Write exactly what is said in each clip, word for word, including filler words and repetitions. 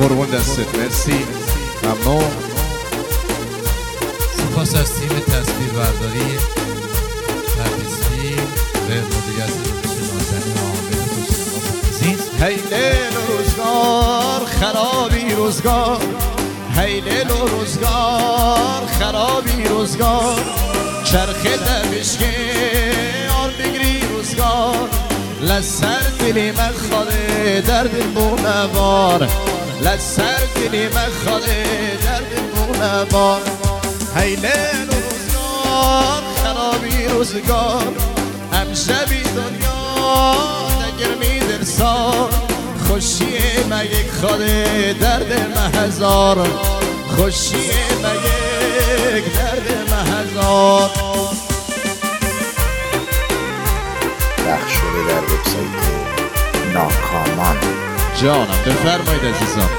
قربون دستت، مرسی، ممنون. سپاس از تیم تصویر برداری تبریزی به مدیریت نازنین عامل خوشنواز. هی لیل و روزگار خرابی روزگار، هی لیل و روزگار خرابی روزگار، چرخ دمشقی آن بگیری روزگار، لسر دلی من خاله درد بونوار، لسر دلی من خاله درد بونوار. هی لیل و روزگار خرابی روزگار، امشبی دنیا نگرمی درسار، خوشی من یک خاله درد مهزار، خوشی من یک درد مهزار. پخش شده در وبسایت ناکامان. جانم بفرمایید عزیزان.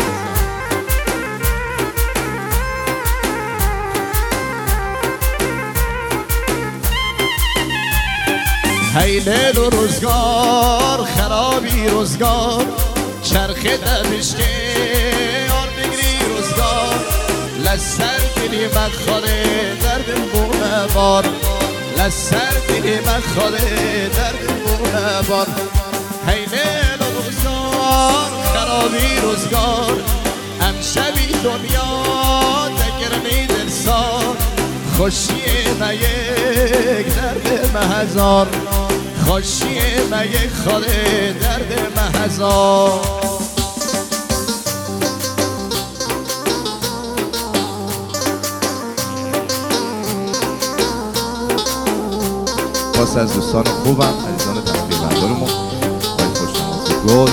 هی لیل و روزگار خرابی روزگار، چرخ دمشقی آن بگیری روزگار، لسر دلی من خاله درد بونوار، لسر دلی من خاله درد بونوار. هی لیل و روزگار خرابی روزگار، امشبی دنیا دگرمی دلسار، خوشی من یک درد مهزار، خوشی من یک خاله درد مهزار. باز از دوستان خوبم، عزیزان تصویربردارمون، آقای خوشنواز گل.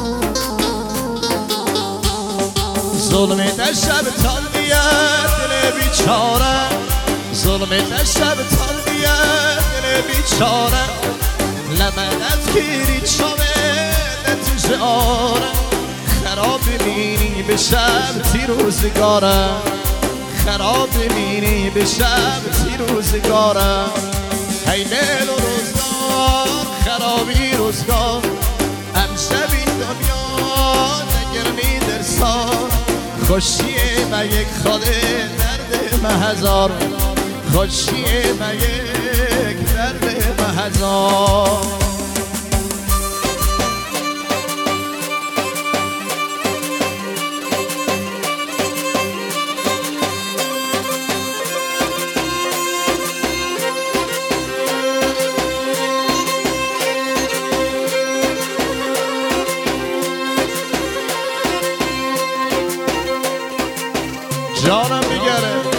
ظلم در شب تال بیاد دل بیچاره، ظلم در شب تال بیاد دل بیچاره، لمنت گیری چامه تو شعاره، خراب بینی به شب تی روزگاره، خراب بینی به شب تی روزگاره. هی لیل و روزگار خرابی روزگار، امشبی دنیا نگرمی درسار، خوشی من یک خاله درد مهزار، خوشی من یک درد مهزار. جانم میگره